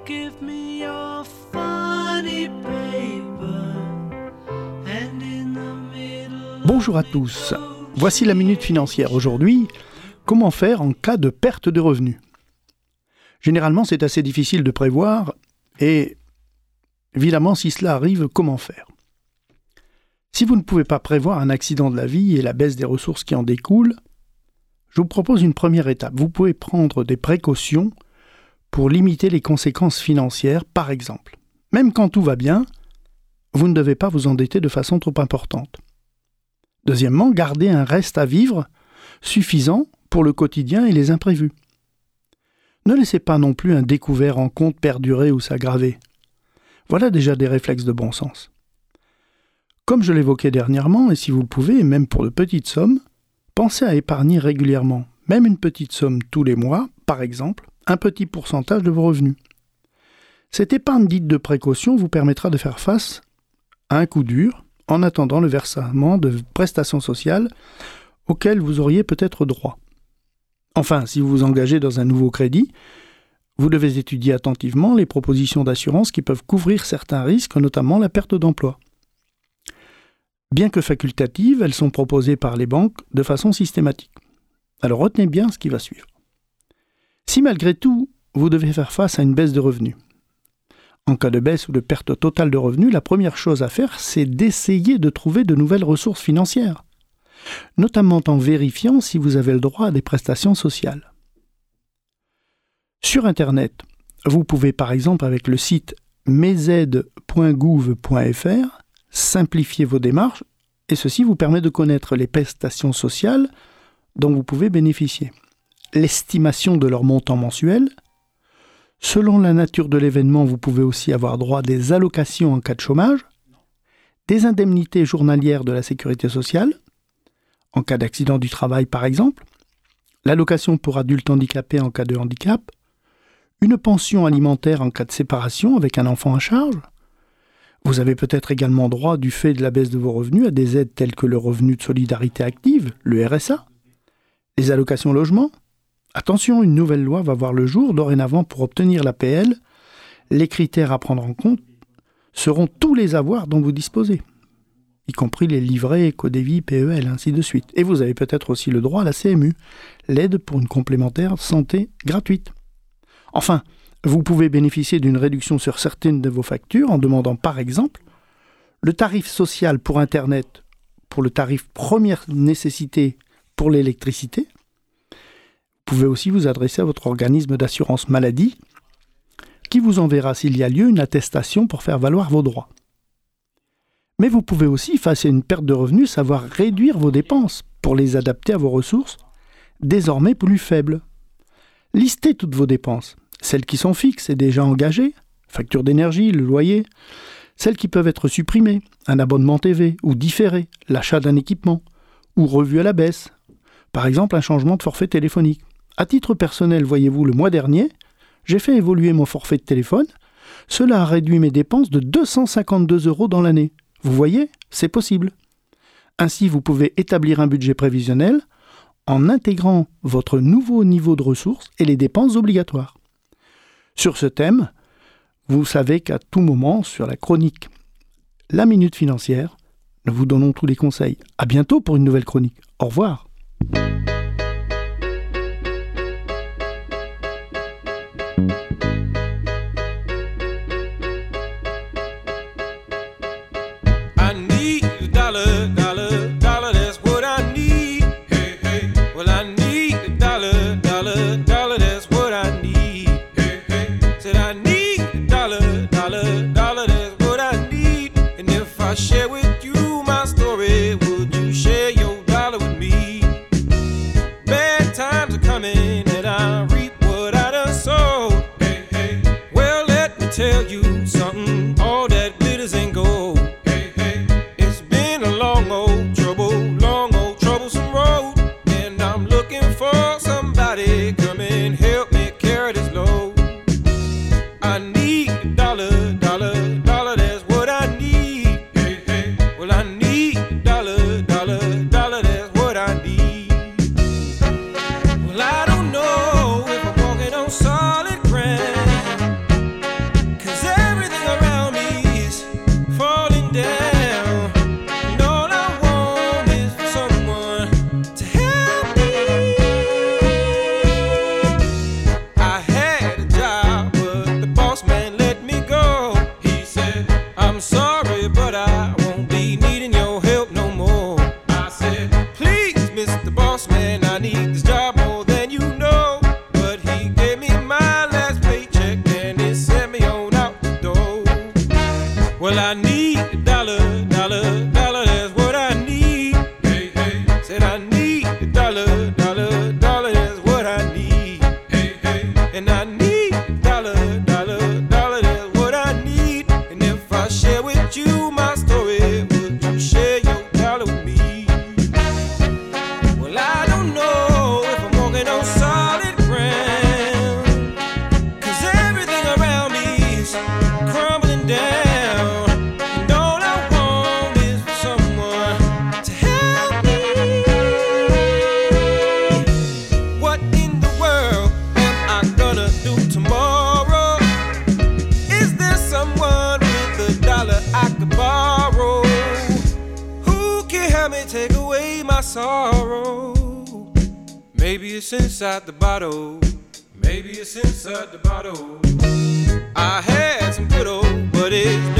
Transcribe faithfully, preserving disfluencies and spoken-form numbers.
give me your funny paper and in the middle. Bonjour à tous, voici la Minute Financière. Aujourd'hui, comment faire en cas de perte de revenus? Généralement, c'est assez difficile de prévoir et évidemment, si cela arrive, comment faire? Si vous ne pouvez pas prévoir un accident de la vie et la baisse des ressources qui en découlent, je vous propose une première étape. Vous pouvez prendre des précautions pour limiter les conséquences financières, par exemple. Même quand tout va bien, vous ne devez pas vous endetter de façon trop importante. Deuxièmement, gardez un reste à vivre suffisant pour le quotidien et les imprévus. Ne laissez pas non plus un découvert en compte perdurer ou s'aggraver. Voilà déjà des réflexes de bon sens. Comme je l'évoquais dernièrement, et si vous le pouvez, même pour de petites sommes, pensez à épargner régulièrement, même une petite somme tous les mois, par exemple, un petit pourcentage de vos revenus. Cette épargne dite de précaution vous permettra de faire face à un coup dur en attendant le versement de prestations sociales auxquelles vous auriez peut-être droit. Enfin, si vous vous engagez dans un nouveau crédit, vous devez étudier attentivement les propositions d'assurance qui peuvent couvrir certains risques, notamment la perte d'emploi. Bien que facultatives, elles sont proposées par les banques de façon systématique. Alors retenez bien ce qui va suivre. Si malgré tout, vous devez faire face à une baisse de revenus, en cas de baisse ou de perte totale de revenus, la première chose à faire, c'est d'essayer de trouver de nouvelles ressources financières, notamment en vérifiant si vous avez le droit à des prestations sociales. Sur Internet, vous pouvez par exemple avec le site mezaides point gouv point fr simplifier vos démarches et ceci vous permet de connaître les prestations sociales dont vous pouvez bénéficier, l'estimation de leur montant mensuel. Selon la nature de l'événement, vous pouvez aussi avoir droit à des allocations en cas de chômage, des indemnités journalières de la sécurité sociale, en cas d'accident du travail par exemple, l'allocation pour adultes handicapés en cas de handicap, une pension alimentaire en cas de séparation avec un enfant à charge. Vous avez peut-être également droit, du fait de la baisse de vos revenus, à des aides telles que le revenu de solidarité active, le R S A, les allocations logement. Attention, une nouvelle loi va voir le jour. Dorénavant, pour obtenir l'A P L, les critères à prendre en compte seront tous les avoirs dont vous disposez, y compris les livrets, Codévi, P E L, ainsi de suite. Et vous avez peut-être aussi le droit à la C M U, l'aide pour une complémentaire santé gratuite. Enfin, vous pouvez bénéficier d'une réduction sur certaines de vos factures en demandant par exemple le tarif social pour Internet pour le tarif première nécessité pour l'électricité. Vous pouvez aussi vous adresser à votre organisme d'assurance maladie qui vous enverra s'il y a lieu une attestation pour faire valoir vos droits. Mais vous pouvez aussi, face à une perte de revenus, savoir réduire vos dépenses pour les adapter à vos ressources désormais plus faibles. Listez toutes vos dépenses, celles qui sont fixes et déjà engagées, facture d'énergie, le loyer, celles qui peuvent être supprimées, un abonnement T V ou différé, l'achat d'un équipement, ou revu à la baisse, par exemple un changement de forfait téléphonique. À titre personnel, voyez-vous, le mois dernier, j'ai fait évoluer mon forfait de téléphone. Cela a réduit mes dépenses de deux cent cinquante-deux euros dans l'année. Vous voyez, c'est possible. Ainsi, vous pouvez établir un budget prévisionnel en intégrant votre nouveau niveau de ressources et les dépenses obligatoires. Sur ce thème, vous savez qu'à tout moment, sur la chronique La Minute Financière, nous vous donnons tous les conseils. À bientôt pour une nouvelle chronique. Au revoir. Share with you my story. Would you share your dollar with me? Bad times are coming and I reap what I done sowed. Hey, hey. Well, let me tell you something. All that glitters ain't gold. Hey, hey. It's been a long old trouble, long old troublesome road, and I'm looking for somebody come and help me carry this load. I need a dollar, dollar, dollar. That's what I need. I need a dollar, dollar, dollar, that's what I need. Well, I don't know if I'm walking on solid ground. sorrow. Maybe it's inside the bottle. Maybe it's inside the bottle. I had some good old, but it's